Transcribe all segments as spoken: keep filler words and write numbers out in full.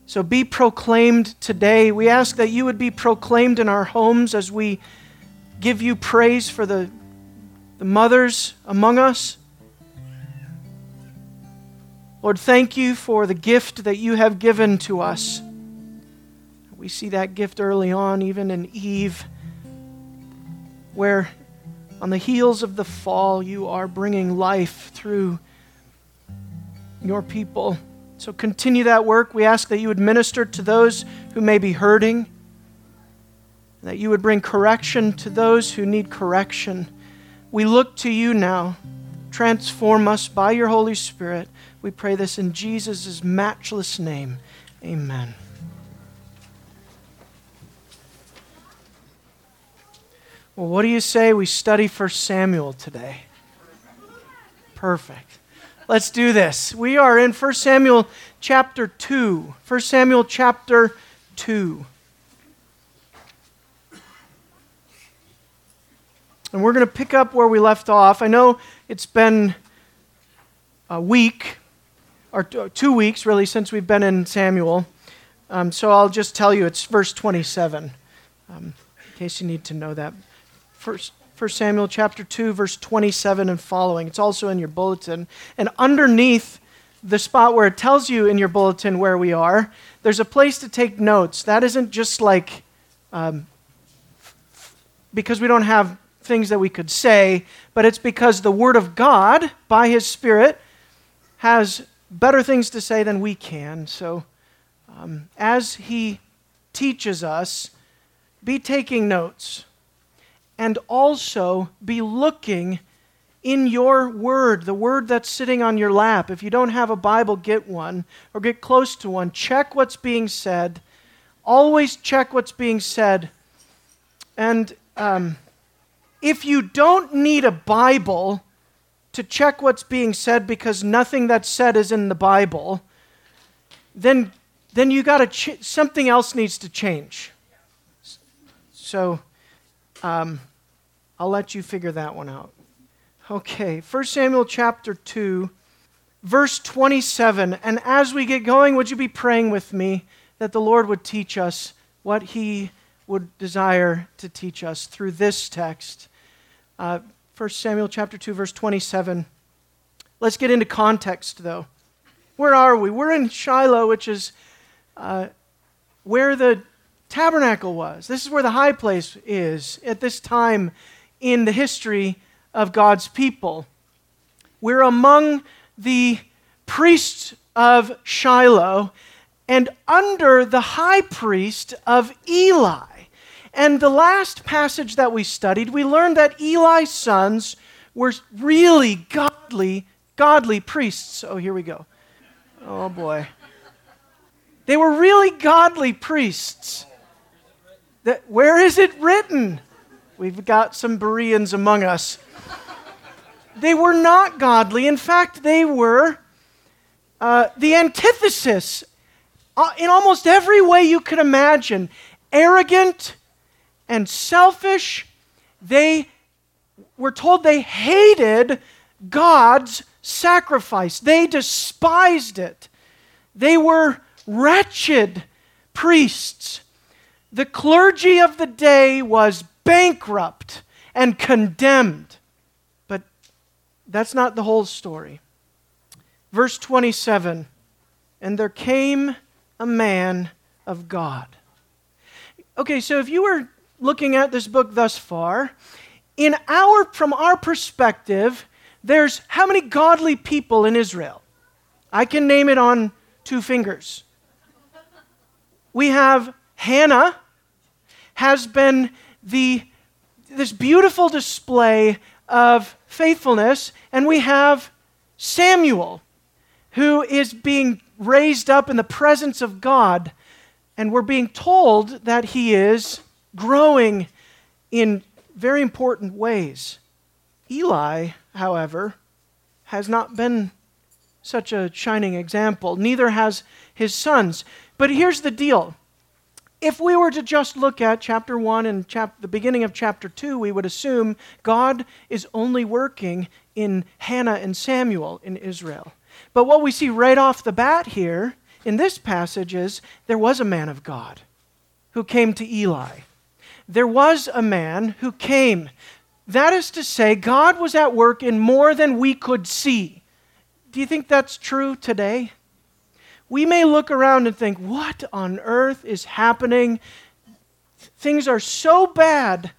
So be proclaimed today. We ask that you would be proclaimed in our homes as we give you praise for the, the mothers among us. Lord, thank you for the gift that you have given to us. We see that gift early on, even in Eve, where on the heels of the fall, you are bringing life through your people. So continue that work. We ask that you would minister to those who may be hurting, that you would bring correction to those who need correction. We look to you now. Transform us by your Holy Spirit. We pray this in Jesus' matchless name. Amen. Well, what do you say we study First Samuel today? Perfect. Let's do this. We are in First Samuel chapter two. First Samuel chapter two. And we're going to pick up where we left off. I know it's been a week, or two weeks really, since we've been in Samuel. Um, so I'll just tell you it's verse twenty-seven, um, in case you need to know that. First, First Samuel chapter two, verse twenty-seven and following. It's also in your bulletin. And underneath the spot where it tells you in your bulletin where we are, there's a place to take notes. That isn't just like, um, because we don't have things that we could say, but it's because the Word of God, by His Spirit, has better things to say than we can. So um, as He teaches us, be taking notes. And also be looking in your word, the word that's sitting on your lap. If you don't have a Bible, get one, or get close to one. Check what's being said. Always check what's being said. And um, if you don't need a Bible to check what's being said because nothing that's said is in the Bible, then then you got to ch- something else needs to change. So. Um, I'll let you figure that one out. Okay, First Samuel chapter two, verse twenty-seven. And as we get going, would you be praying with me that the Lord would teach us what He would desire to teach us through this text? Uh, First Samuel chapter two, verse twenty-seven. Let's get into context, though. Where are we? We're in Shiloh, which is uh, where the tabernacle was. This is where the high place is at this time in the history of God's people. We're among the priests of Shiloh and under the high priest of Eli. And the last passage that we studied, we learned that Eli's sons were really godly, godly priests. Oh, here we go. Oh, boy. They were really godly priests. That, where is it written? We've got some Bereans among us. They were not godly. In fact, they were uh, the antithesis uh, in almost every way you could imagine. Arrogant and selfish. They were told they hated God's sacrifice. They despised it. They were wretched priests. The clergy of the day was bankrupt and condemned. But that's not the whole story. Verse twenty-seven, and there came a man of God. Okay, so if you were looking at this book thus far, in our from our perspective, there's how many godly people in Israel? I can name it on two fingers. We have Hannah, has been the this beautiful display of faithfulness, and we have Samuel, who is being raised up in the presence of God, and we're being told that he is growing in very important ways. Eli, however, has not been such a shining example. Neither has his sons. But here's the deal. If we were to just look at chapter one and chap- the beginning of chapter two, we would assume God is only working in Hannah and Samuel in Israel. But what we see right off the bat here in this passage is there was a man of God who came to Eli. There was a man who came. That is to say, God was at work in more than we could see. Do you think that's true today? We may look around and think, what on earth is happening? Things are so bad.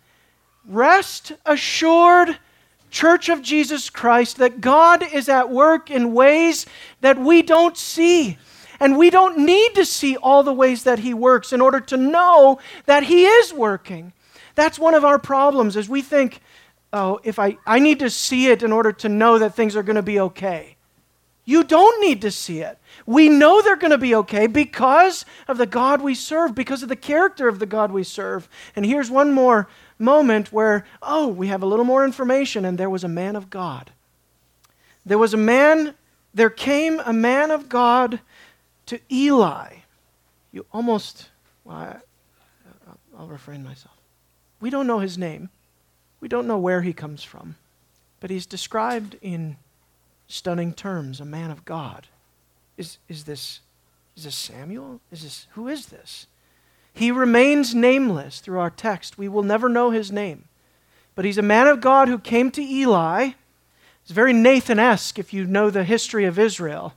Rest assured, Church of Jesus Christ, that God is at work in ways that we don't see. And we don't need to see all the ways that He works in order to know that He is working. That's one of our problems, is we think, oh, if I, I need to see it in order to know that things are going to be okay. You don't need to see it. We know they're going to be okay because of the God we serve, because of the character of the God we serve. And here's one more moment where, oh, we have a little more information, and there was a man of God. There was a man, there came a man of God to Eli. You almost, well, I, I'll refrain myself. We don't know his name. We don't know where he comes from. But he's described in stunning terms, a man of God. Is, is this, is this Samuel? Is this, who is this? He remains nameless through our text. We will never know his name. But he's a man of God who came to Eli. It's very Nathan-esque if you know the history of Israel.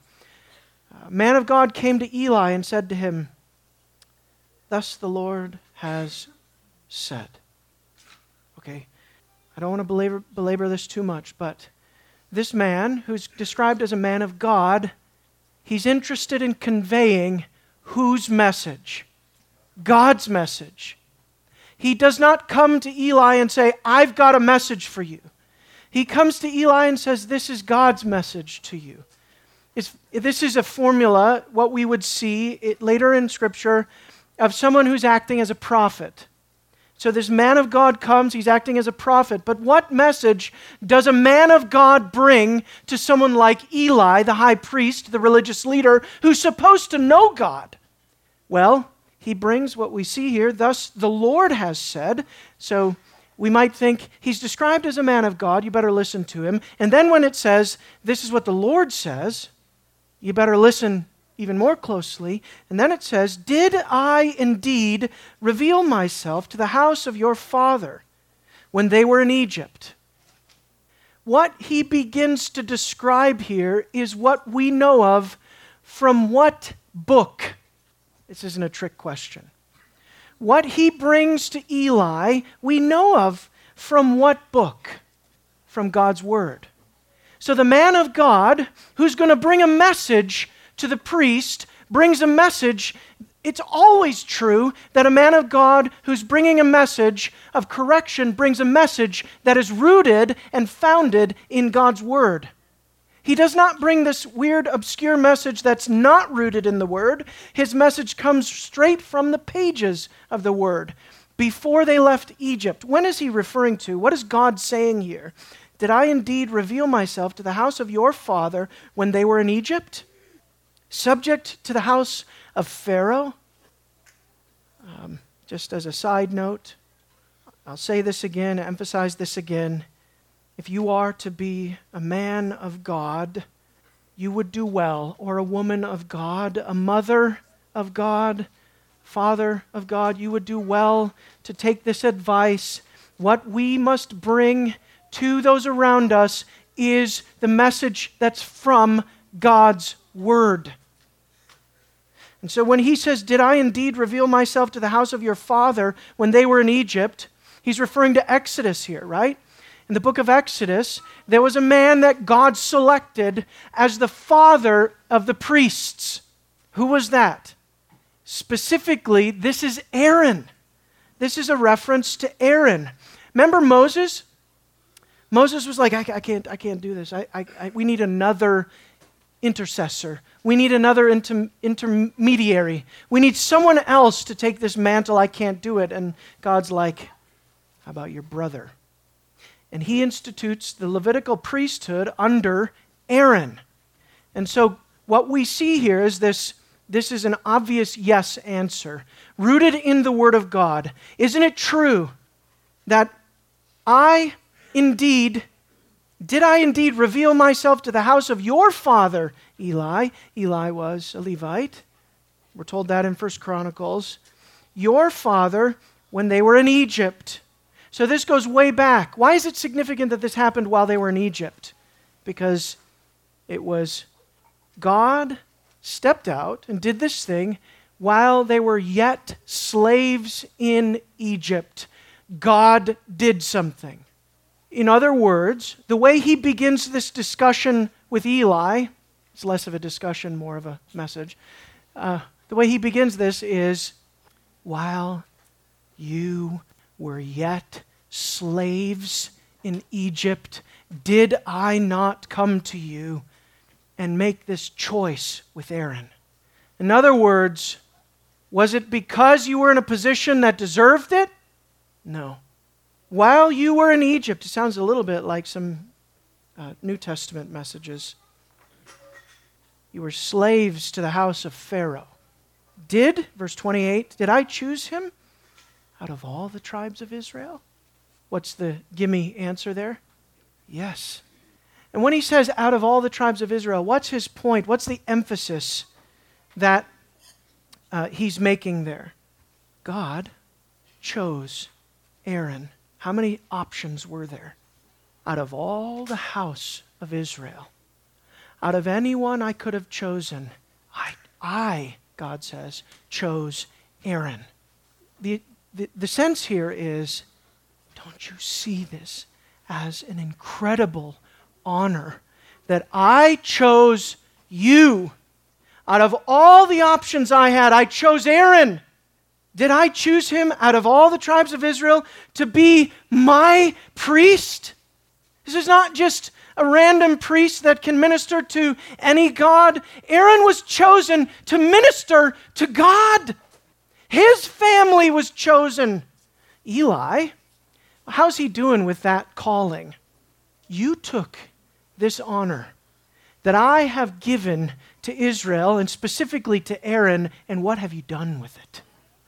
A man of God came to Eli and said to him, "Thus the Lord has said." Okay, I don't want to belabor, belabor this too much, but this man, who's described as a man of God, he's interested in conveying whose message? God's message. He does not come to Eli and say, "I've got a message for you." He comes to Eli and says, "This is God's message to you." It's, this is a formula, what we would see it, later in Scripture, of someone who's acting as a prophet. So this man of God comes, he's acting as a prophet. But what message does a man of God bring to someone like Eli, the high priest, the religious leader, who's supposed to know God? Well, he brings what we see here, "Thus the Lord has said." So we might think he's described as a man of God, you better listen to him. And then when it says, "This is what the Lord says," you better listen even more closely. And then it says, "Did I indeed reveal myself to the house of your father when they were in Egypt?" What he begins to describe here is what we know of from what book? This isn't a trick question. What he brings to Eli, we know of from what book? From God's Word. So the man of God, who's going to bring a message to the priest, brings a message. It's always true that a man of God who's bringing a message of correction brings a message that is rooted and founded in God's Word. He does not bring this weird, obscure message that's not rooted in the Word. His message comes straight from the pages of the Word. Before they left Egypt, when is he referring to? What is God saying here? "Did I indeed reveal myself to the house of your father when they were in Egypt? Subject to the house of Pharaoh?" Um, just as a side note, I'll say this again, emphasize this again. If you are to be a man of God, you would do well, or a woman of God, a mother of God, father of God, you would do well to take this advice. What we must bring to those around us is the message that's from God's Word. And so when he says, "Did I indeed reveal myself to the house of your father when they were in Egypt?" he's referring to Exodus here, right? In the book of Exodus, there was a man that God selected as the father of the priests. Who was that? Specifically, this is Aaron. This is a reference to Aaron. Remember Moses? Moses was like, I, I can't, I can't do this. I, I, I, we need another intercessor. We need another inter, intermediary. We need someone else to take this mantle. I can't do it. And God's like, how about your brother? And he institutes the Levitical priesthood under Aaron. And so what we see here is this, this is an obvious yes answer, rooted in the Word of God. Isn't it true that I indeed, did I indeed reveal myself to the house of your father, Eli? Eli was a Levite. We're told that in First Chronicles. Your father, when they were in Egypt. So this goes way back. Why is it significant that this happened while they were in Egypt? Because it was God stepped out and did this thing while they were yet slaves in Egypt. God did something. In other words, the way he begins this discussion with Eli, it's less of a discussion, more of a message. Uh, the way he begins this is, while you were yet slaves in Egypt, did I not come to you and make this choice with Aaron? In other words, was it because you were in a position that deserved it? No. While you were in Egypt, it sounds a little bit like some uh, New Testament messages. You were slaves to the house of Pharaoh. Did, verse twenty-eight, did I choose him out of all the tribes of Israel? What's the gimme answer there? Yes. And when he says out of all the tribes of Israel, what's his point? What's the emphasis that uh, he's making there? God chose Aaron. How many options were there? Out of all the house of Israel, out of anyone I could have chosen, I, I God says, chose Aaron. The, the, the sense here is, don't you see this as an incredible honor that I chose you? Out of all the options I had, I chose Aaron. Did I choose him out of all the tribes of Israel to be my priest? This is not just a random priest that can minister to any god. Aaron was chosen to minister to God. His family was chosen. Eli, how's he doing with that calling? You took this honor that I have given to Israel and specifically to Aaron, and what have you done with it?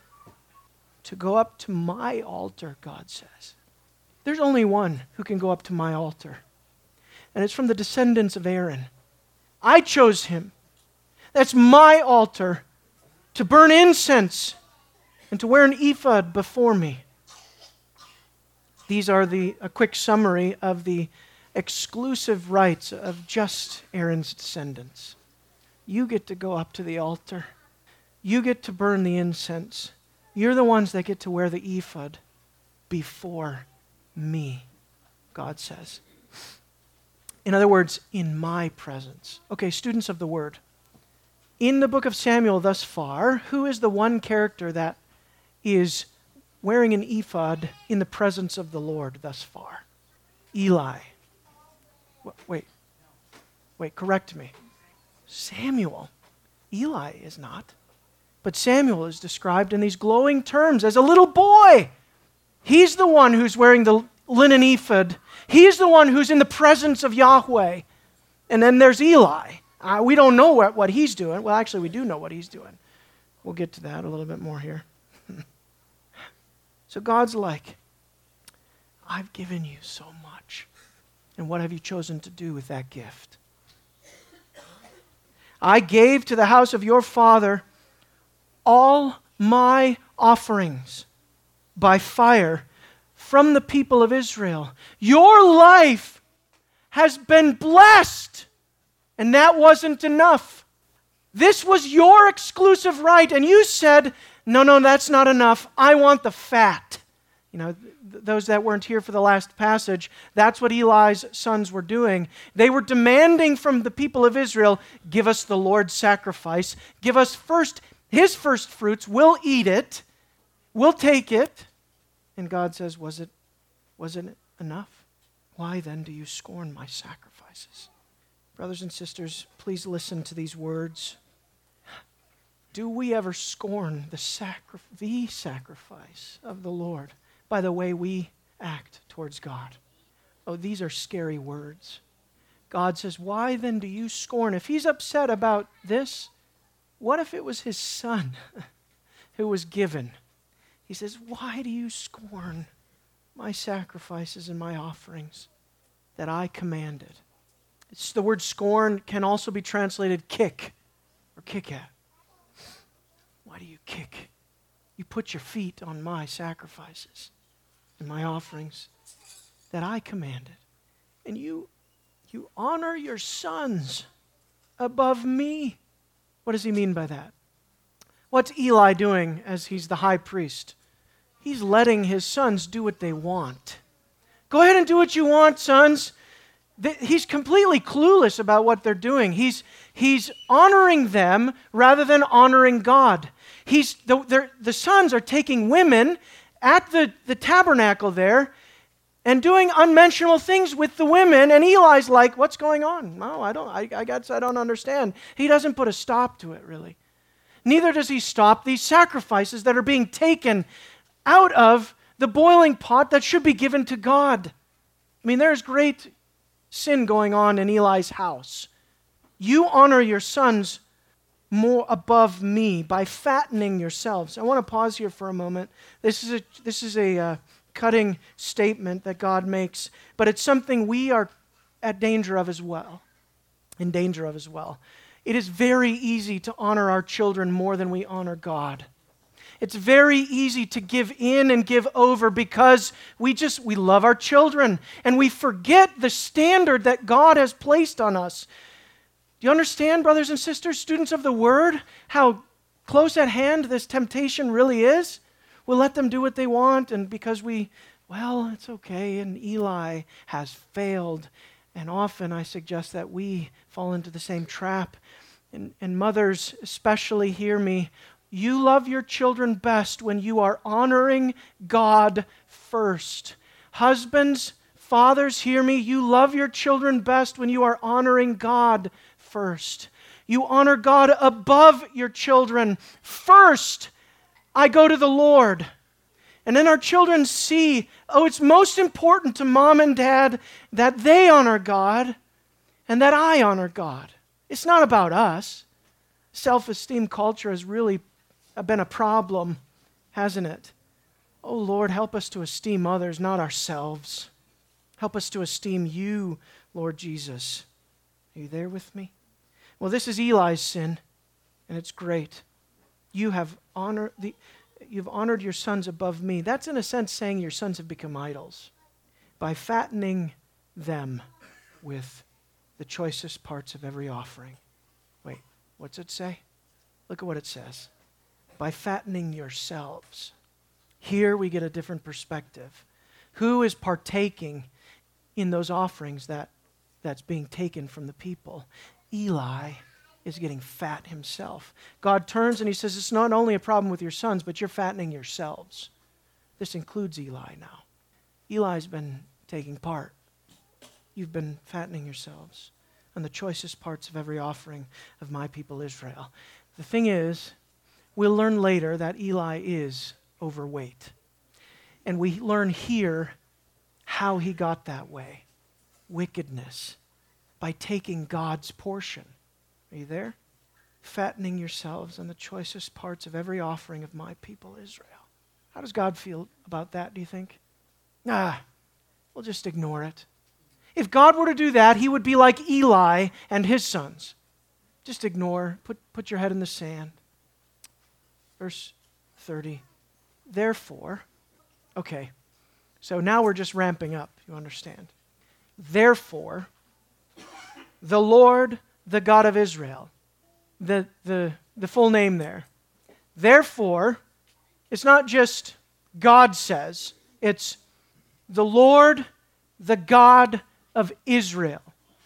To go up to my altar, God says. There's only one who can go up to my altar, and it's from the descendants of Aaron. I chose him. That's my altar, to burn incense and to wear an ephod before me. These are the a quick summary of the exclusive rights of just Aaron's descendants. You get to go up to the altar. You get to burn the incense. You're the ones that get to wear the ephod before me, God says. In other words, in my presence. Okay, students of the Word. In the book of Samuel thus far, who is the one character that is wearing an ephod in the presence of the Lord thus far? Eli. Wait, wait, correct me. Samuel. Eli is not. But Samuel is described in these glowing terms as a little boy. He's the one who's wearing the linen ephod. He's the one who's in the presence of Yahweh. And then there's Eli. Uh, we don't know what, what he's doing. Well, actually, we do know what he's doing. We'll get to that a little bit more here. So God's like, I've given you so much. And what have you chosen to do with that gift? I gave to the house of your father all my offerings by fire from the people of Israel. Your life has been blessed, and that wasn't enough. This was your exclusive right, and you said, no, no, that's not enough. I want the fat. You know, th- those that weren't here for the last passage, that's what Eli's sons were doing. They were demanding from the people of Israel, give us the Lord's sacrifice. Give us first his first fruits. We'll eat it. We'll take it. And God says, was it, was it enough? Why then do you scorn my sacrifices? Brothers and sisters, please listen to these words. Do we ever scorn the, sacri- the sacrifice of the Lord by the way we act towards God? Oh, these are scary words. God says, why then do you scorn? If he's upset about this, what if it was his son who was given? He says, why do you scorn my sacrifices and my offerings that I commanded? It's, the word scorn can also be translated kick or kick at. Why do you kick? You put your feet on my sacrifices and my offerings that I commanded. And you, you honor your sons above me. What does he mean by that? What's Eli doing as he's the high priest? He's letting his sons do what they want. Go ahead and do what you want, sons. He's completely clueless about what they're doing. He's, he's honoring them rather than honoring God. He's, the, the sons are taking women at the, the tabernacle there and doing unmentionable things with the women, and Eli's like, what's going on? No, I don't, I, I guess I don't understand. He doesn't put a stop to it, really. Neither does he stop these sacrifices that are being taken out of the boiling pot that should be given to God. I mean, there's great sin going on in Eli's house. You honor your sons more above me by fattening yourselves. I want to pause here for a moment. This is a this is a uh, cutting statement that God makes, but it's something we are at danger of as well. In danger of as well. It is very easy to honor our children more than we honor God. It's very easy to give in and give over because we just, we love our children and we forget the standard that God has placed on us. Do you understand, brothers and sisters, students of the Word, how close at hand this temptation really is? We'll let them do what they want, and because we, well, it's okay, and Eli has failed. And often I suggest that we fall into the same trap. And, and mothers especially, hear me. You love your children best when you are honoring God first. Husbands, fathers, hear me. You love your children best when you are honoring God first. You honor God above your children. First, I go to the Lord. And then our children see, oh, it's most important to mom and dad that they honor God and that I honor God. It's not about us. Self-esteem culture has really been a problem, hasn't it? Oh, Lord, help us to esteem others, not ourselves. Help us to esteem you, Lord Jesus. Are you there with me? Well, this is Eli's sin, and it's great. You have honored the, you've honored your sons above me. That's in a sense saying your sons have become idols by fattening them with the choicest parts of every offering. Wait, what's it say? Look at what it says. By fattening yourselves. Here we get a different perspective. Who is partaking in those offerings that, that's being taken from the people? Eli is getting fat himself. God turns and he says, it's not only a problem with your sons, but you're fattening yourselves. This includes Eli now. Eli's been taking part. You've been fattening yourselves on the choicest parts of every offering of my people Israel. The thing is, we'll learn later that Eli is overweight. And we learn here how he got that way. Wickedness. By taking God's portion. Are you there? Fattening yourselves on the choicest parts of every offering of my people Israel. How does God feel about that, do you think? Ah, we'll just ignore it. If God were to do that, he would be like Eli and his sons. Just ignore, put, put your head in the sand. Verse thirty. Therefore, okay, so now we're just ramping up, you understand. Therefore, the Lord, the God of Israel, the, the, the full name there. Therefore, it's not just God says, it's the Lord, the God of Israel,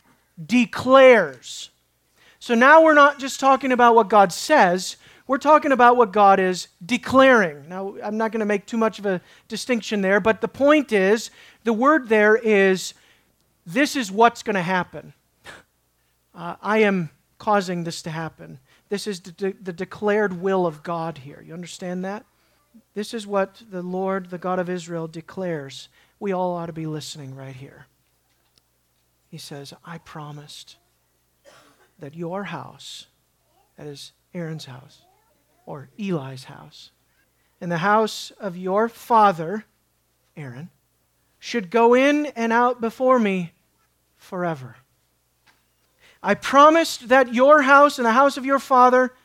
declares. So now we're not just talking about what God says, we're talking about what God is declaring. Now, I'm not going to make too much of a distinction there, but the point is, the word there is, this is what's going to happen. Uh, I am causing this to happen. This is the, de- the declared will of God here. You understand that? This is what the Lord, the God of Israel, declares. We all ought to be listening right here. He says, I promised that your house, that is Aaron's house, or Eli's house, and the house of your father, Aaron, should go in and out before me forever. I promised that your house and the house of your father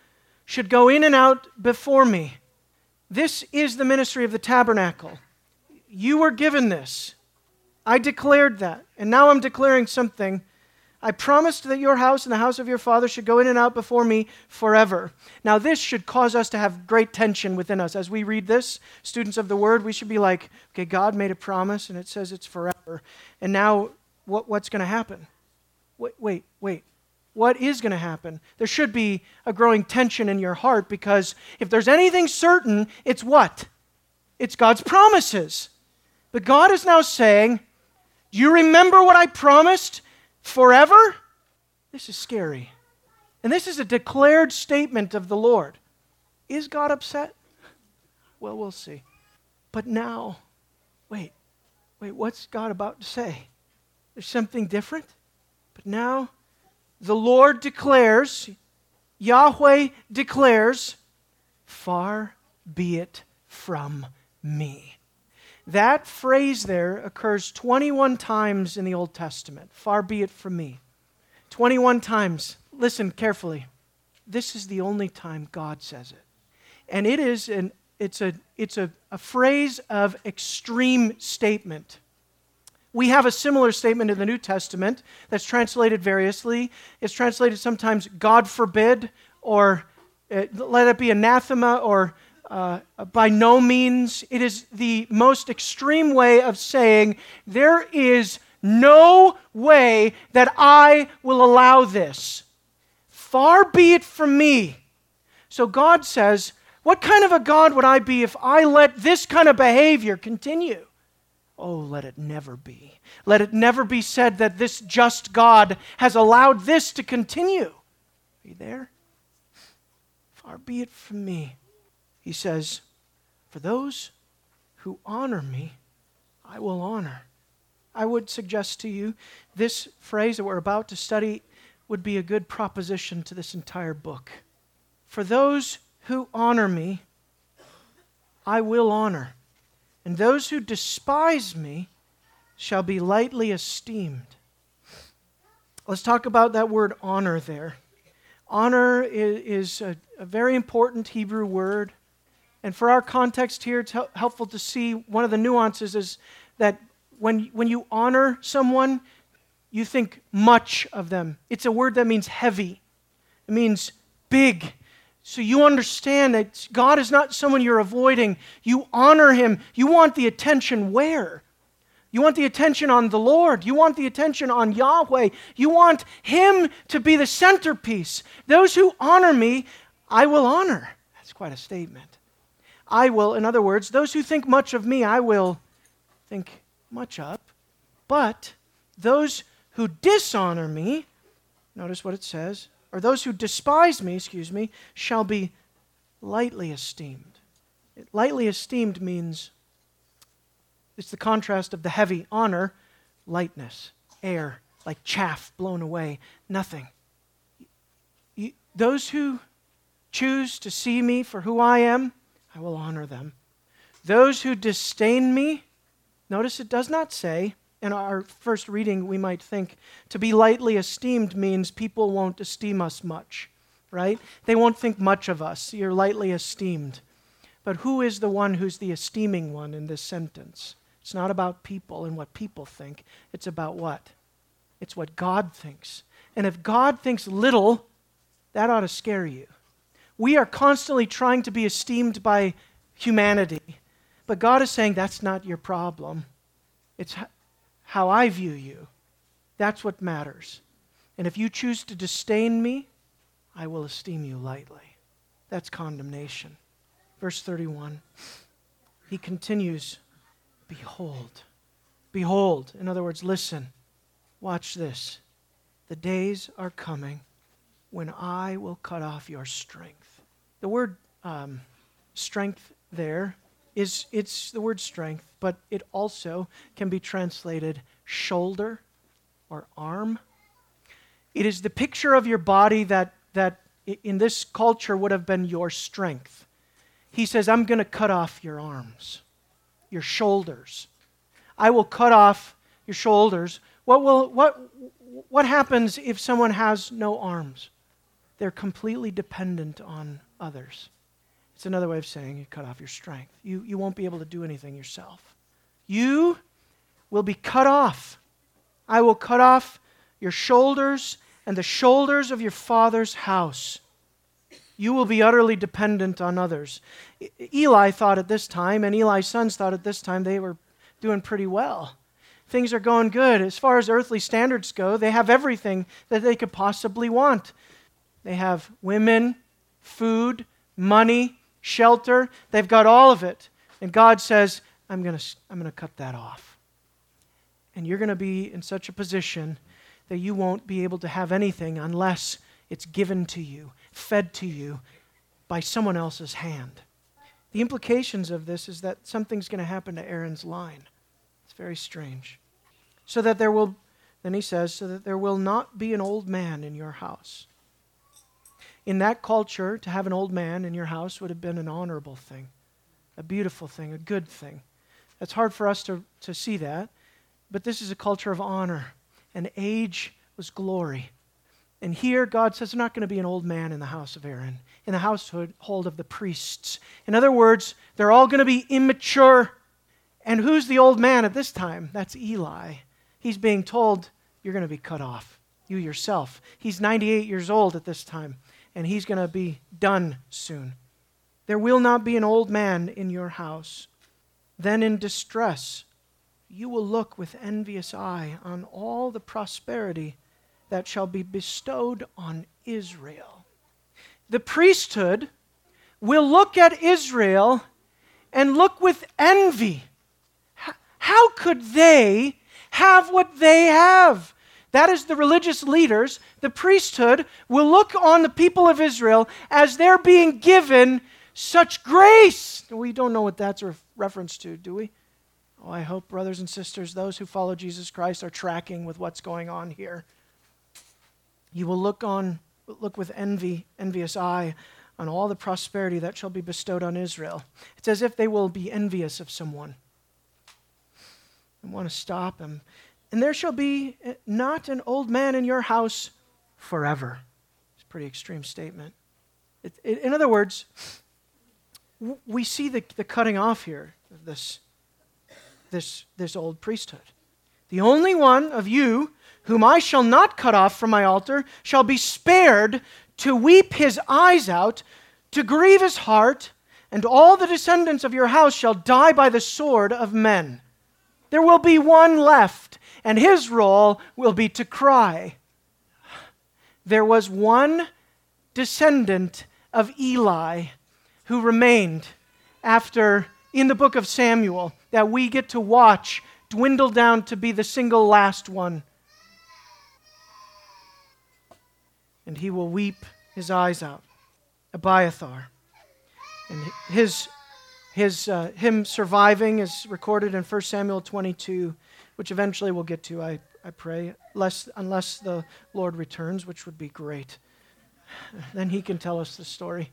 should go in and out before me. This is the ministry of the tabernacle. You were given this. I declared that, and now I'm declaring something. I promised that your house and the house of your father should go in and out before me forever. Now this should cause us to have great tension within us. As we read this, students of the Word, we should be like, okay, God made a promise, and it says it's forever. And now what, what's going to happen? Wait, wait, wait. What is going to happen? There should be a growing tension in your heart, because if there's anything certain, it's what? It's God's promises. But God is now saying, do you remember what I promised forever? This is scary. And this is a declared statement of the Lord. Is God upset? Well, we'll see. But now, wait, wait, what's God about to say? There's something different? But now, the Lord declares, Yahweh declares, far be it from me. That phrase there occurs twenty-one times in the Old Testament. Far be it from me. twenty-one times. Listen carefully. This is the only time God says it. And it is an it's a it's a, a phrase of extreme statement. We have a similar statement in the New Testament that's translated variously. It's translated sometimes God forbid, or uh, let it be anathema, or Uh, by no means. It is the most extreme way of saying there is no way that I will allow this. Far be it from me. So God says, what kind of a God would I be if I let this kind of behavior continue? Oh, let it never be. Let it never be said that this just God has allowed this to continue. Are you there? Far be it from me. He says, for those who honor me, I will honor. I would suggest to you this phrase that we're about to study would be a good proposition to this entire book. For those who honor me, I will honor. And those who despise me shall be lightly esteemed. Let's talk about that word honor there. Honor is, is a, a very important Hebrew word. And for our context here, it's hel- helpful to see one of the nuances is that when, when you honor someone, you think much of them. It's a word that means heavy. It means big. So you understand that God is not someone you're avoiding. You honor Him. You want the attention where? You want the attention on the Lord. You want the attention on Yahweh. You want Him to be the centerpiece. Those who honor me, I will honor. That's quite a statement. I will, in other words, those who think much of me, I will think much of. But those who dishonor me, notice what it says, or those who despise me, excuse me, shall be lightly esteemed. Lightly esteemed means, it's the contrast of the heavy honor, lightness, air, like chaff blown away, nothing. You, those who choose to see me for who I am, I will honor them. Those who disdain me, notice it does not say, in our first reading we might think, to be lightly esteemed means people won't esteem us much, right? They won't think much of us. You're lightly esteemed. But who is the one who's the esteeming one in this sentence? It's not about people and what people think. It's about what? It's what God thinks. And if God thinks little, that ought to scare you. We are constantly trying to be esteemed by humanity. But God is saying, that's not your problem. It's how I view you. That's what matters. And if you choose to disdain me, I will esteem you lightly. That's condemnation. Verse thirty-one, he continues, behold, behold. In other words, listen, watch this. The days are coming when I will cut off your strength. The word um, strength there is, it's the word strength, but it also can be translated shoulder or arm. It is the picture of your body that, that in this culture would have been your strength. He says, I'm going to cut off your arms, your shoulders. I will cut off your shoulders. What will what what happens if someone has no arms? they're completely dependent on others. It's another way of saying you cut off your strength. You, you won't be able to do anything yourself. You will be cut off. I will cut off your shoulders and the shoulders of your father's house. You will be utterly dependent on others. E- Eli thought at this time, and Eli's sons thought at this time, they were doing pretty well. Things are going good. As far as earthly standards go, they have everything that they could possibly want. They have women, food, money, shelter. They've got all of it. And God says, I'm going to I'm going to cut that off. And you're going to be in such a position that you won't be able to have anything unless it's given to you, fed to you by someone else's hand. The implications of this is that something's going to happen to Aaron's line. It's very strange. So that there will, then he says, so that there will not be an old man in your house. In that culture, to have an old man in your house would have been an honorable thing, a beautiful thing, a good thing. It's hard for us to, to see that, but this is a culture of honor, and age was glory. And here God says there's not going to be an old man in the house of Aaron, in the household of the priests. In other words, they're all going to be immature. And who's the old man at this time? That's Eli. He's being told, you're going to be cut off, you yourself. He's ninety-eight years old at this time, and he's going to be done soon. There will not be an old man in your house. Then in distress, you will look with envious eye on all the prosperity that shall be bestowed on Israel. The priesthood will look at Israel and look with envy. How could they have what they have? That is the religious leaders. The priesthood will look on the people of Israel as they're being given such grace. We don't know what that's a reference to, do we? Oh, I hope, brothers and sisters, those who follow Jesus Christ are tracking with what's going on here. You will look on, look with envy, envious eye on all the prosperity that shall be bestowed on Israel. It's as if they will be envious of someone and want to stop him. And there shall be not an old man in your house forever. It's a pretty extreme statement. It, it, in other words, w- we see the, the cutting off here of this, this, this old priesthood. The only one of you whom I shall not cut off from my altar shall be spared to weep his eyes out, to grieve his heart, and all the descendants of your house shall die by the sword of men. There will be one left, and his role will be to cry. There was one descendant of Eli who remained after, in the book of Samuel, that we get to watch dwindle down to be the single last one. And he will weep his eyes out. Abiathar. And his, his, uh, him surviving is recorded in First Samuel twenty-two, which eventually we'll get to, I, I pray, unless, unless the Lord returns, which would be great. Then he can tell us the story.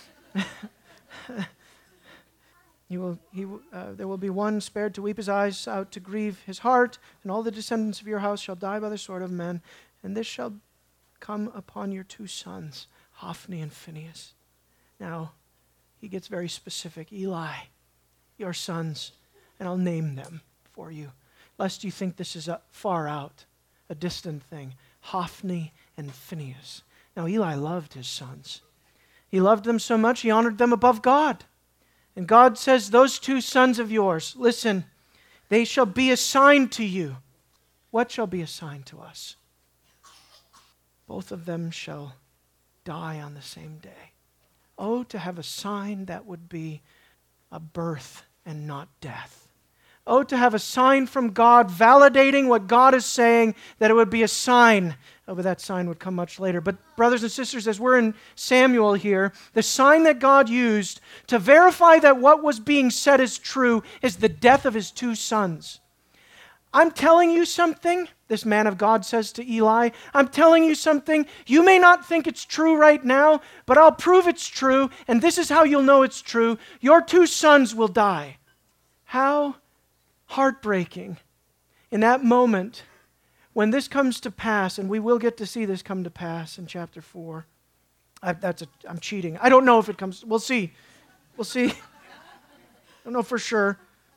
He will, he, uh, there will be one spared to weep his eyes out, to grieve his heart, and all the descendants of your house shall die by the sword of men, and this shall come upon your two sons, Hophni and Phinehas. Now, he gets very specific. Eli, your sons, and I'll name them for you, lest you think this is a far out, a distant thing. Hophni and Phinehas. Now, Eli loved his sons. He loved them so much, he honored them above God. And God says, those two sons of yours, listen, they shall be assigned to you. What shall be assigned to us? Both of them shall die on the same day. Oh, to have a sign that would be a birth and not death. Oh, to have a sign from God validating what God is saying, that it would be a sign. Oh, but that sign would come much later. But brothers and sisters, as we're in Samuel here, the sign that God used to verify that what was being said is true is the death of his two sons. I'm telling you something, this man of God says to Eli, I'm telling you something. You may not think it's true right now, but I'll prove it's true, and this is how you'll know it's true. Your two sons will die. How heartbreaking in that moment when this comes to pass, and we will get to see this come to pass in chapter four. I, that's a, I'm cheating. I don't know if it comes. We'll see. We'll see. I don't know for sure.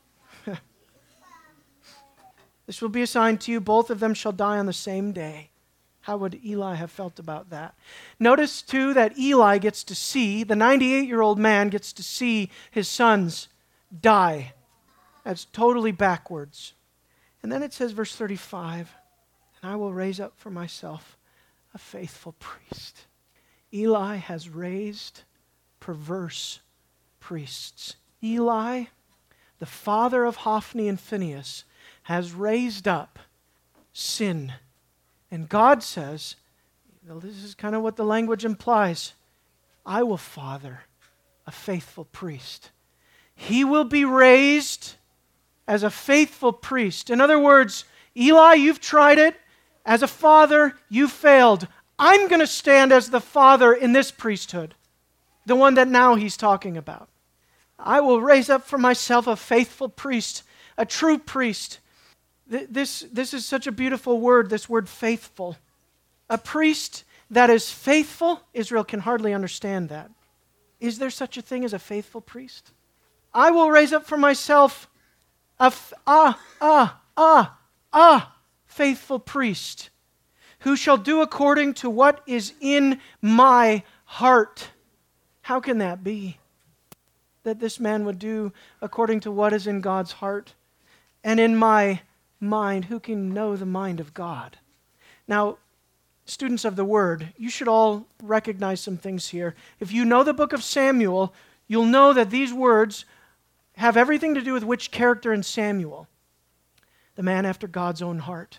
This will be assigned to you. Both of them shall die on the same day. How would Eli have felt about that? Notice, too, that Eli gets to see, the ninety-eight-year-old man gets to see his sons die. That's totally backwards. And then it says, verse thirty-five, and I will raise up for myself a faithful priest. Eli has raised perverse priests. Eli, the father of Hophni and Phinehas, has raised up sin. And God says, this is kind of what the language implies, I will father a faithful priest. He will be raised as a faithful priest. In other words, Eli, you've tried it. As a father, you failed. I'm going to stand as the father in this priesthood, the one that now he's talking about. I will raise up for myself a faithful priest, a true priest. This, this is such a beautiful word, this word faithful. A priest that is faithful, Israel can hardly understand that. Is there such a thing as a faithful priest? I will raise up for myself a, f- ah, ah, ah, ah, faithful priest, who shall do according to what is in my heart. How can that be? That this man would do according to what is in God's heart and in my mind. Who can know the mind of God? Now, students of the Word, you should all recognize some things here. If you know the book of Samuel, you'll know that these words have everything to do with which character in Samuel? The man after God's own heart.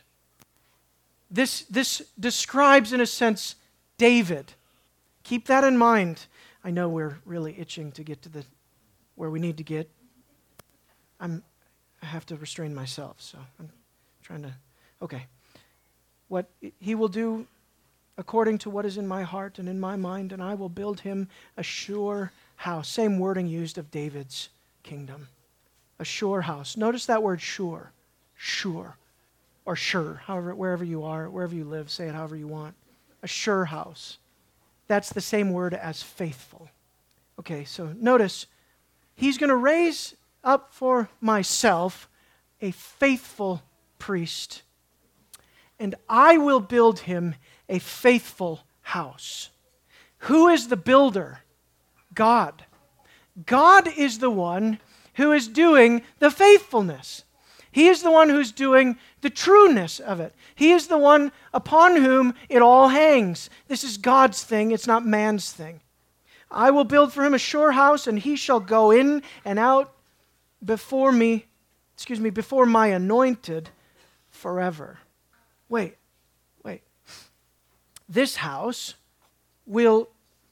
This, this describes, in a sense, David. Keep that in mind. I know we're really itching to get to the where we need to get. I'm, I have to restrain myself, so I'm trying to, okay. What he will do according to what is in my heart and in my mind, and I will build him a sure house. Same wording used of David's kingdom. A sure house. Notice that word sure. Sure. Or sure, however, wherever you are, wherever you live, say it however you want. A sure house. That's the same word as faithful. Okay, so notice, he's going to raise up for myself a faithful priest, and I will build him a faithful house. Who is the builder? God. God is the one who is doing the faithfulness. He is the one who's doing the trueness of it. He is the one upon whom it all hangs. This is God's thing, it's not man's thing. I will build for him a sure house, and he shall go in and out before me, excuse me, before my anointed forever. Wait, wait. This house will,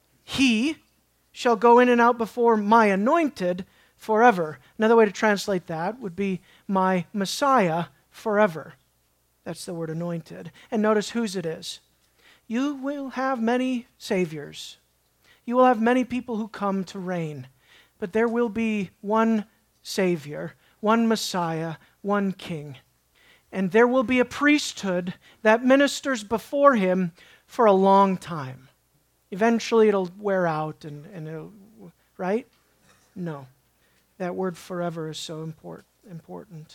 he shall go in and out before my anointed forever. Another way to translate that would be my Messiah forever. That's the word anointed. And notice whose it is. You will have many saviors. You will have many people who come to reign. But there will be one Savior, one Messiah, one King. And there will be a priesthood that ministers before him for a long time. Eventually it'll wear out and, and it'll, right? No. That word forever is so import, important.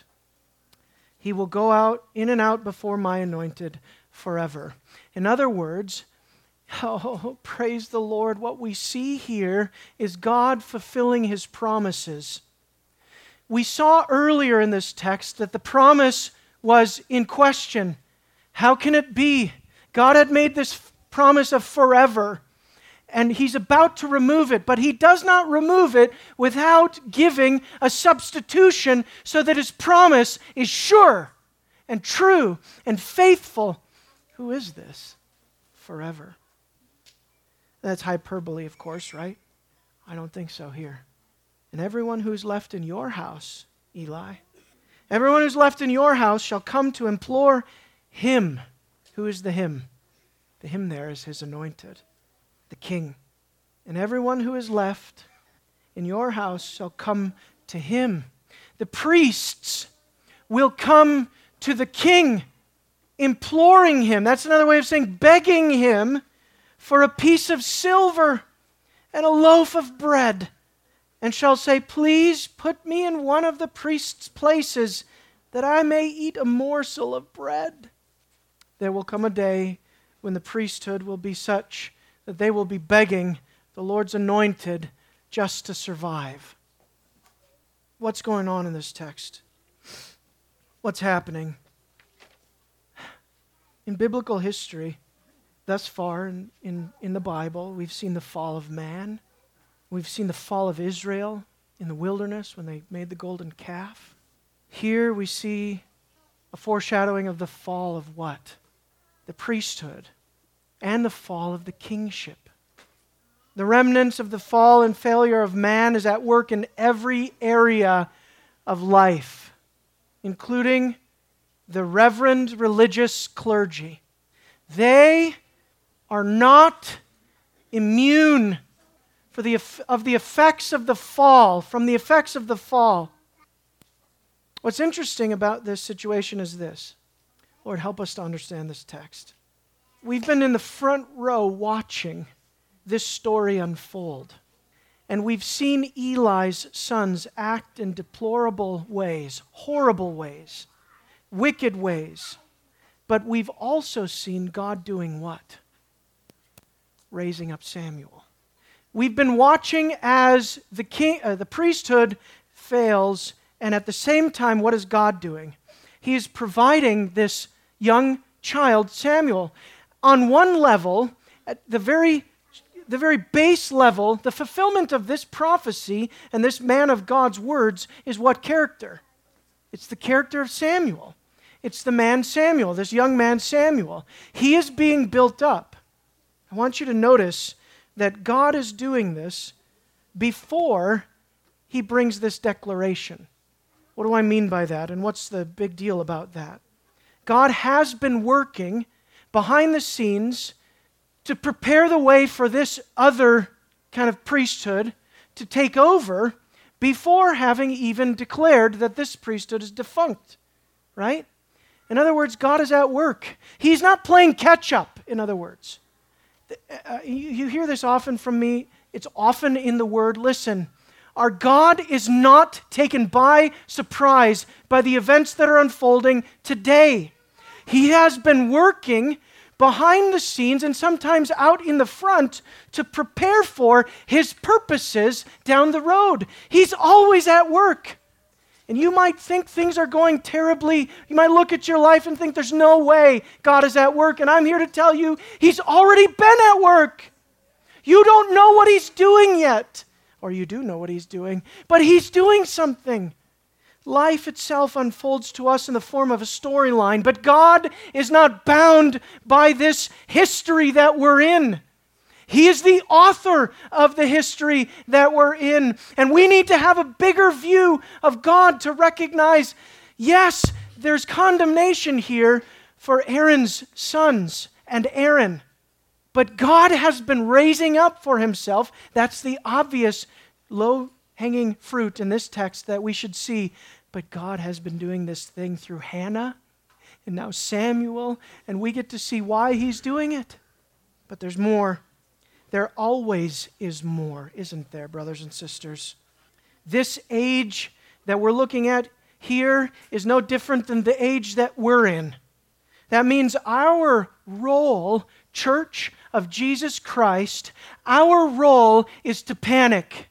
He will go out, in and out before my anointed forever. In other words, oh, praise the Lord, what we see here is God fulfilling his promises. We saw earlier in this text that the promise was in question. How can it be? God had made this promise of forever, and he's about to remove it, but he does not remove it without giving a substitution so that his promise is sure and true and faithful. Who is this? Forever. That's hyperbole, of course, right? I don't think so here. And everyone who's left in your house, Eli, everyone who's left in your house shall come to implore him. Who is the him? The him there is his anointed, the king. And everyone who is left in your house shall come to him. The priests will come to the king, imploring him. That's another way of saying begging him for a piece of silver and a loaf of bread, and shall say, Please put me in one of the priest's places, that I may eat a morsel of bread. There will come a day when the priesthood will be such that they will be begging the Lord's anointed just to survive. What's going on in this text? What's happening? In biblical history, thus far in, in, in the Bible, we've seen the fall of man. We've seen the fall of Israel in the wilderness when they made the golden calf. Here we see a foreshadowing of the fall of what? The priesthood and the fall of the kingship. The remnants of the fall and failure of man is at work in every area of life, including the reverend religious clergy. They are not immune for the, of the effects of the fall, from the effects of the fall. What's interesting about this situation is this. Lord, help us to understand this text. We've been in the front row watching this story unfold. And we've seen Eli's sons act in deplorable ways, horrible ways, wicked ways. But we've also seen God doing what? Raising up Samuel. We've been watching as the king, uh, the priesthood fails, and at the same time, what is God doing? He is providing this young child, Samuel. On one level, at the very, the very base level, the fulfillment of this prophecy and this man of God's words is what character? It's the character of Samuel. It's the man Samuel, this young man Samuel. He is being built up. I want you to notice that God is doing this before he brings this declaration. What do I mean by that, and what's the big deal about that? God has been working behind the scenes to prepare the way for this other kind of priesthood to take over before having even declared that this priesthood is defunct, right? In other words, God is at work. He's not playing catch-up, in other words. Uh, you, you hear this often from me. It's often in the Word. Listen, our God is not taken by surprise by the events that are unfolding today. He has been working behind the scenes and sometimes out in the front to prepare for His purposes down the road. He's always at work. And you might think things are going terribly. You might look at your life and think there's no way God is at work. And I'm here to tell you, He's already been at work. You don't know what He's doing yet. Or you do know what He's doing. But He's doing something. Life itself unfolds to us in the form of a storyline. But God is not bound by this history that we're in. He is the author of the history that we're in. And we need to have a bigger view of God to recognize, yes, there's condemnation here for Aaron's sons and Aaron. But God has been raising up for Himself. That's the obvious low-hanging fruit in this text that we should see. But God has been doing this thing through Hannah and now Samuel, and we get to see why He's doing it. But there's more. There always is more, isn't there, brothers and sisters? This age that we're looking at here is no different than the age that we're in. That means our role, Church of Jesus Christ, our role is to panic.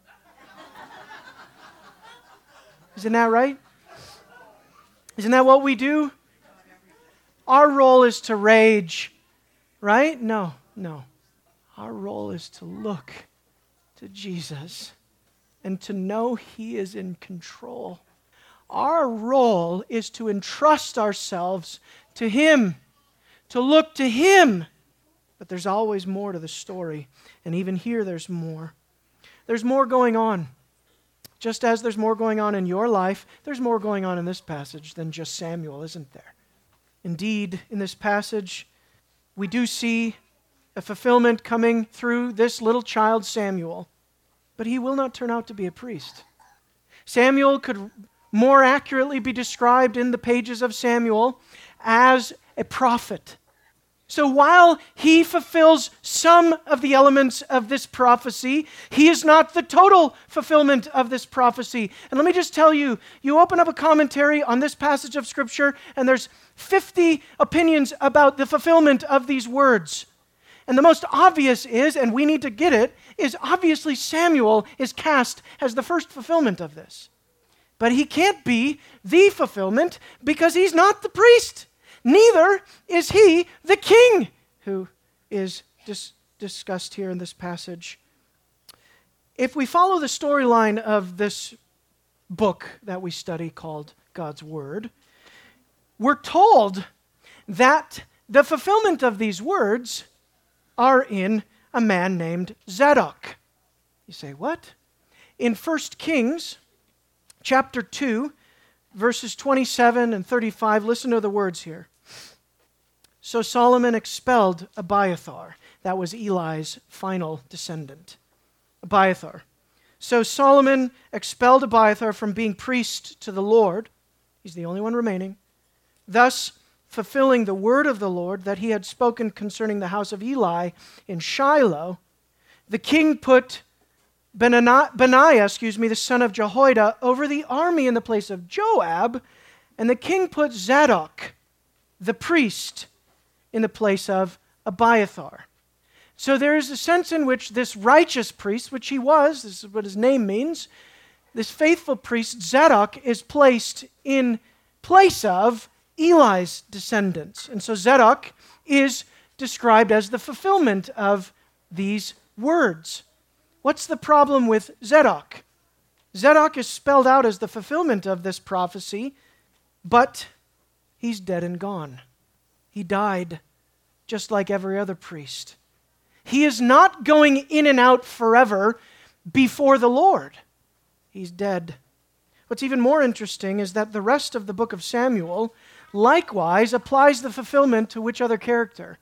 Isn't that right? Isn't that what we do? Our role is to rage, right? No, no. Our role is to look to Jesus and to know He is in control. Our role is to entrust ourselves to Him, to look to Him. But there's always more to the story, and even here there's more. There's more going on. Just as there's more going on in your life, there's more going on in this passage than just Samuel, isn't there? Indeed, in this passage, we do see a fulfillment coming through this little child Samuel, but he will not turn out to be a priest. Samuel could more accurately be described in the pages of Samuel as a prophet. So while he fulfills some of the elements of this prophecy, he is not the total fulfillment of this prophecy. And let me just tell you, you open up a commentary on this passage of Scripture, and there's fifty opinions about the fulfillment of these words. And the most obvious is, and we need to get it, is obviously Samuel is cast as the first fulfillment of this. But he can't be the fulfillment because he's not the priest. Neither is he the king who is dis- discussed here in this passage. If we follow the storyline of this book that we study called God's Word, we're told that the fulfillment of these words are in a man named Zadok. You say, what? In First Kings chapter two, verses twenty-seven and thirty-five, listen to the words here. So Solomon expelled Abiathar. That was Eli's final descendant. Abiathar. So Solomon expelled Abiathar from being priest to the Lord. He's the only one remaining. Thus, fulfilling the word of the Lord that he had spoken concerning the house of Eli in Shiloh, the king put Benani- Benaiah, excuse me, the son of Jehoiada, over the army in the place of Joab, and the king put Zadok, the priest, in the place of Abiathar. So there is a sense in which this righteous priest, which he was, this is what his name means, this faithful priest, Zadok, is placed in place of Eli's descendants. And so Zadok is described as the fulfillment of these words. What's the problem with Zadok? Zadok is spelled out as the fulfillment of this prophecy, but he's dead and gone. He died just like every other priest. He is not going in and out forever before the Lord. He's dead. What's even more interesting is that the rest of the book of Samuel likewise applies the fulfillment to which other character?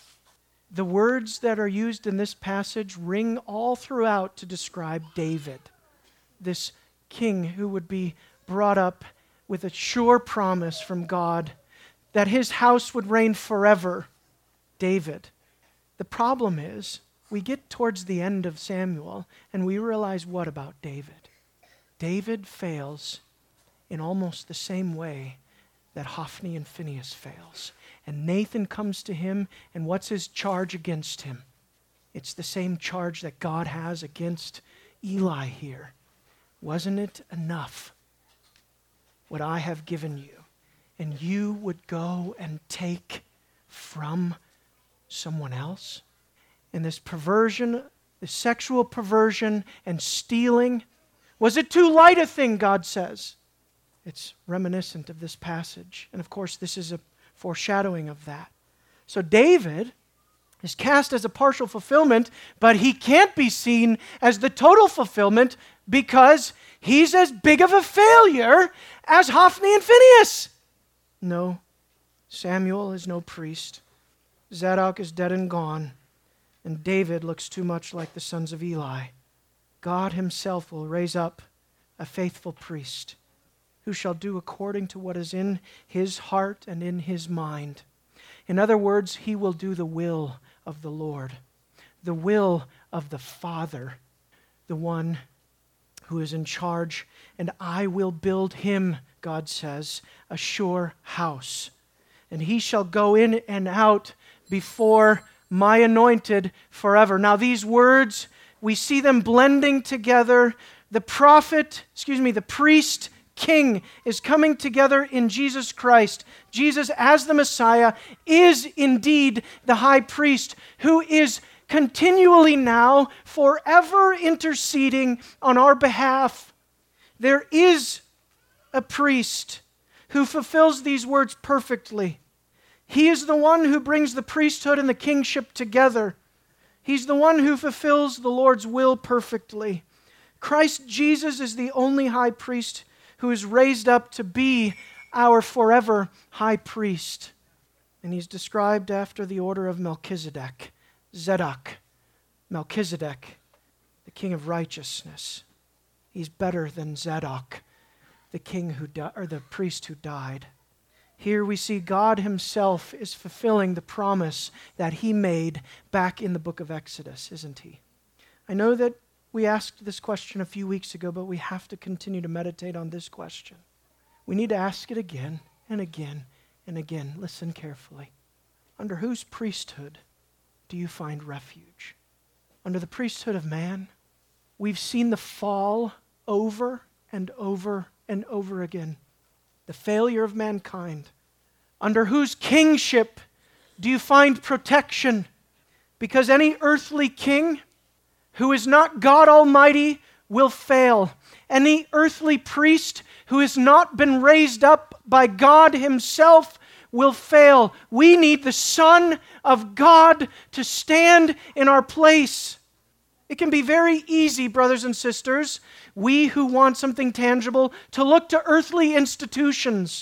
The words that are used in this passage ring all throughout to describe David, this king who would be brought up with a sure promise from God that his house would reign forever. David. The problem is, we get towards the end of Samuel and we realize what about David? David fails in almost the same way that Hophni and Phinehas fails. And Nathan comes to him, and what's his charge against him? It's the same charge that God has against Eli here. Wasn't it enough what I have given you? And you would go and take from someone else? And this perversion, the sexual perversion and stealing, was it too light a thing, God says? It's reminiscent of this passage. And of course, this is a foreshadowing of that. So David is cast as a partial fulfillment, but he can't be seen as the total fulfillment because he's as big of a failure as Hophni and Phinehas. No, Samuel is no priest. Zadok is dead and gone, and David looks too much like the sons of Eli. God himself will raise up a faithful priest who shall do according to what is in his heart and in his mind. In other words, he will do the will of the Lord, the will of the Father, the one who is in charge. And I will build him, God says, a sure house. And he shall go in and out before my anointed forever. Now these words, we see them blending together. The prophet, excuse me, the priest, king is coming together in Jesus Christ. Jesus, as the Messiah, is indeed the high priest who is continually now forever interceding on our behalf. There is a priest who fulfills these words perfectly. He is the one who brings the priesthood and the kingship together. He's the one who fulfills the Lord's will perfectly. Christ Jesus is the only high priest who is raised up to be our forever high priest. And he's described after the order of Melchizedek, Zadok, Melchizedek, the king of righteousness. He's better than Zadok, the king who di- or the priest who died. Here we see God himself is fulfilling the promise that he made back in the book of Exodus, isn't he? I know that we asked this question a few weeks ago, but we have to continue to meditate on this question. We need to ask it again and again and again. Listen carefully. Under whose priesthood do you find refuge? Under the priesthood of man? We've seen the fall over and over and over again. The failure of mankind. Under whose kingship do you find protection? Because any earthly king who is not God Almighty will fail. Any earthly priest who has not been raised up by God himself will fail. We need the Son of God to stand in our place. It can be very easy, brothers and sisters, we who want something tangible, to look to earthly institutions.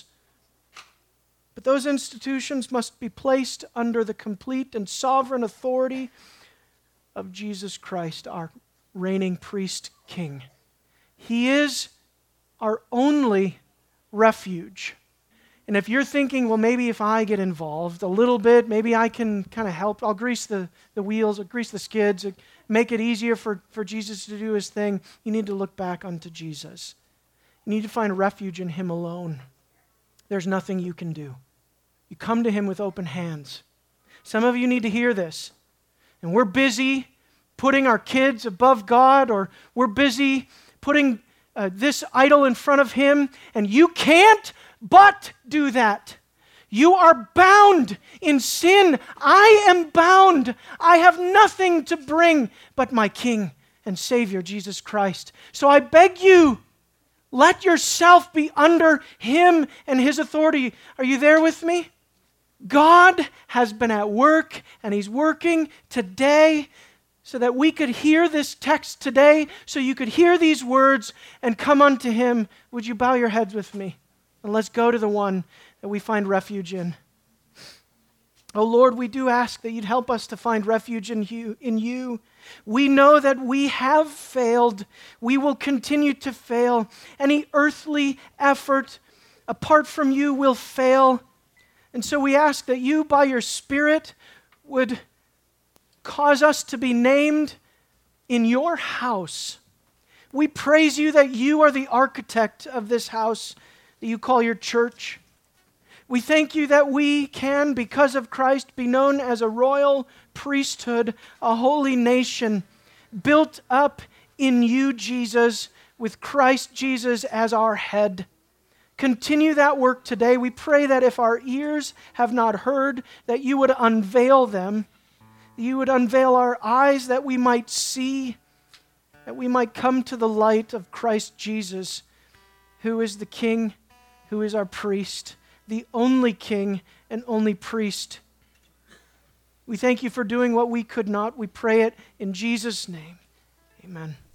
But those institutions must be placed under the complete and sovereign authority of Jesus Christ, our reigning priest king. He is our only refuge. And if you're thinking, well, maybe if I get involved a little bit, maybe I can kind of help. I'll grease the, the wheels, I'll grease the skids, make it easier for, for Jesus to do his thing. You need to look back unto Jesus. You need to find refuge in him alone. There's nothing you can do. You come to him with open hands. Some of you need to hear this. And we're busy putting our kids above God, or we're busy putting uh, this idol in front of him, and you can't but do that. You are bound in sin. I am bound. I have nothing to bring but my King and Savior, Jesus Christ. So I beg you, let yourself be under him and his authority. Are you there with me? God has been at work, and he's working today so that we could hear this text today, so you could hear these words and come unto him. Would you bow your heads with me? And let's go to the one that we find refuge in. Oh Lord, we do ask that you'd help us to find refuge in you, in you. We know that we have failed. We will continue to fail. Any earthly effort apart from you will fail. And so we ask that you, by your Spirit, would cause us to be named in your house. We praise you that you are the architect of this house that you call your church. We thank you that we can, because of Christ, be known as a royal priesthood, a holy nation, built up in you, Jesus, with Christ Jesus as our head. Continue that work today. We pray that if our ears have not heard, that you would unveil them, that you would unveil our eyes, that we might see, that we might come to the light of Christ Jesus, who is the King, who is our priest, the only King and only priest. We thank you for doing what we could not. We pray it in Jesus' name. Amen.